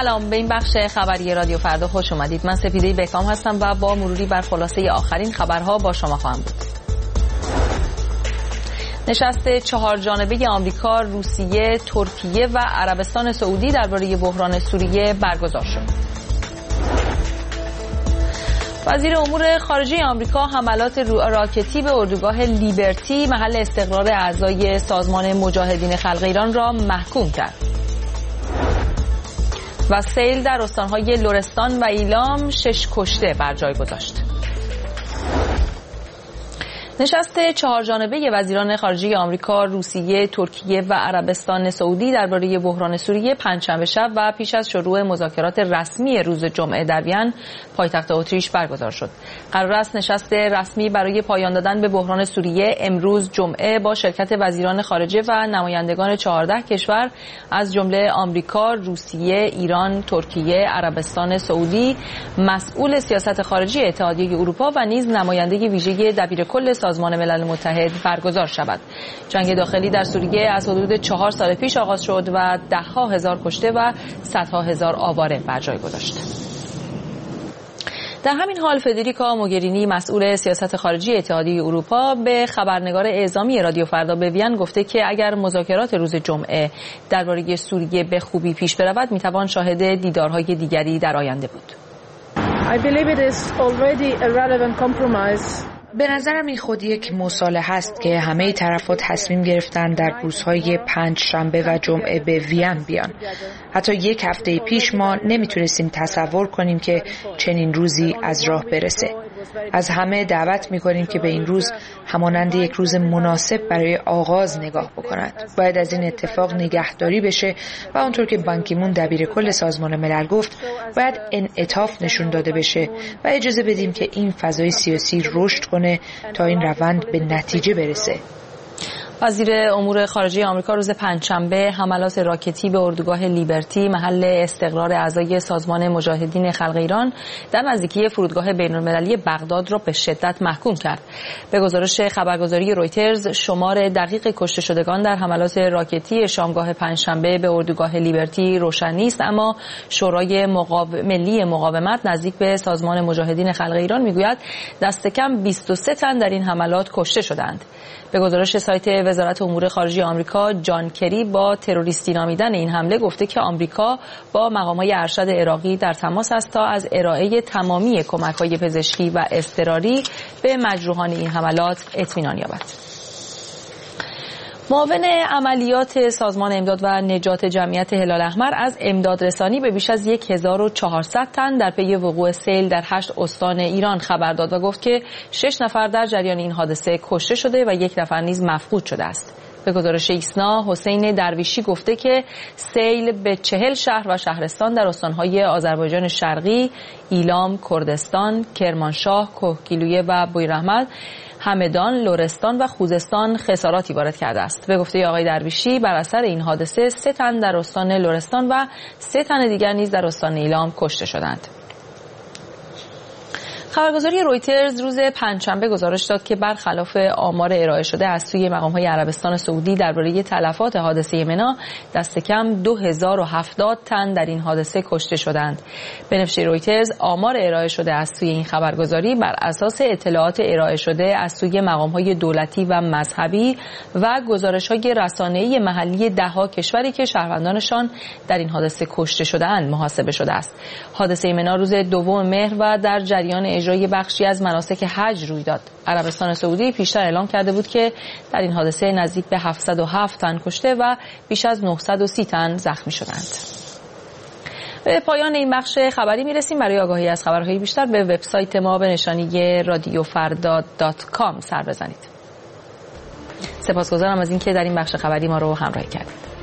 سلام، به این بخش خبری رادیو فردا خوش اومدید. من سپیده بهکام هستم و با مروری بر خلاصه آخرین خبرها با شما خواهم بود. نشست 4 جانبه آمریکا، روسیه، ترکیه و عربستان سعودی درباره بحران سوریه برگزار شد. وزیر امور خارجه آمریکا حملات راکتی به اردوگاه لیبرتی محل استقرار اعضای سازمان مجاهدین خلق ایران را محکوم کرد. و سیل در استانهای لرستان و ایلام 6 کشته بر جای گذاشت. نشست 4 جانبه وزیران خارجه آمریکا، روسیه، ترکیه و عربستان سعودی درباره بحران سوریه پنجشنبه شب و پیش از شروع مذاکرات رسمی روز جمعه در وین، پایتخت اتریش برگزار شد. قرار است نشست رسمی برای پایان دادن به بحران سوریه امروز جمعه با شرکت وزیران خارجه و نمایندگان 14 کشور از جمله آمریکا، روسیه، ایران، ترکیه، عربستان سعودی، مسئول سیاست خارجی اتحادیه اروپا و نیز نماینده ویژه دبیرکل سازمان ملل متحد برگزار شود. جنگ داخلی در سوریه از حدود 4 سال پیش آغاز شد و ده‌ها هزار کشته و صدها هزار آواره بر جای گذاشت. در همین حال فدریکا موگرینی، مسئول سیاست خارجی اتحادیه اروپا، به خبرنگار اعزامی رادیو فردا به وین گفته که اگر مذاکرات روز جمعه درباره سوریه به خوبی پیش برود، میتوان شاهد دیدارهای دیگری در آینده بود. I believe it is already a relevant compromise. به نظرم این خود یک مصالحه است که همه طرف‌ها تصمیم گرفتن در روزهای پنجشنبه و جمعه به وین بیان. حتی یک هفته پیش ما نمیتونستیم تصور کنیم که چنین روزی از راه برسه. از همه دعوت می‌کنیم که به این روز همانند یک روز مناسب برای آغاز نگاه بکنند. باید از این اتفاق نگهداری بشه و آنطور که بان کی مون دبیرکل سازمان ملل گفت، باید انعطاف نشون داده بشه و اجازه بدیم که این فضای سیاسی رشد کنه تا این روند به نتیجه برسه. وزیر امور خارجه آمریکا روز پنجشنبه حملات راکتی به اردوگاه لیبرتی محل استقرار اعضای سازمان مجاهدین خلق ایران در نزدیکی فرودگاه بین‌المللی بغداد را به شدت محکوم کرد. به گزارش خبرگزاری رویترز، شمار دقیق کشته شدگان در حملات راکتی شامگاه پنجشنبه به اردوگاه لیبرتی روشن نیست، اما شورای ملی مقاومت نزدیک به سازمان مجاهدین خلق ایران میگوید دست کم 23 تن در این حملات کشته شدند. به گزارش سایت وزارت امور خارجه آمریکا، جان کری با تروریستی نامیدن این حمله گفته که آمریکا با مقامات ارشد عراقی در تماس است تا از ارائه تمامی کمک‌های پزشکی و اضطراری به مجروحان این حملات اطمینان یابد. معاون عملیات سازمان امداد و نجات جمعیت هلال احمر از امدادرسانی به بیش از 1400 تن در پی وقوع سیل در 8 استان ایران خبر داد و گفت که 6 نفر در جریان این حادثه کشته شده و 1 نفر نیز مفقود شده است. به گزارش ایسنا، حسین درویشی گفته که سیل به 40 شهر و شهرستان در استانهای آذربایجان شرقی، ایلام، کردستان، کرمانشاه، کهگیلویه و بویراحمد، همدان، لرستان و خوزستان خساراتی وارد کرده است. به گفته آقای درویشی، بر اثر این حادثه 3 تن در استان لرستان و 3 تن دیگر نیز در استان ایلام کشته شدند. خبرگزاری رویترز روز پنجشنبه گزارش داد که برخلاف آمار ارائه شده از سوی مقام‌های عربستان سعودی درباره تلفات حادثه منا، دست کم 2070 تن در این حادثه کشته شدند. به نوشته رویترز، آمار ارائه شده از سوی این خبرگزاری بر اساس اطلاعات ارائه شده از سوی مقام‌های دولتی و مذهبی و گزارش‌های رسانه‌ای محلی ده‌ها کشوری که شهروندانشان در این حادثه کشته شده‌اند محاسبه شده است. حادثه منا روز 2 مهر و در جریان اجرای بخشی از مناسک حج روی داد. عربستان سعودی پیشتر اعلام کرده بود که در این حادثه نزدیک به 707 تن کشته و بیش از 930 تن زخمی شدند. به پایان این بخش خبری میرسیم. برای آگاهی از خبرهای بیشتر به وبسایت ما به نشانی radiofarda.com سر بزنید. سپاسگزارم از اینکه در این بخش خبری ما رو همراهی کردید.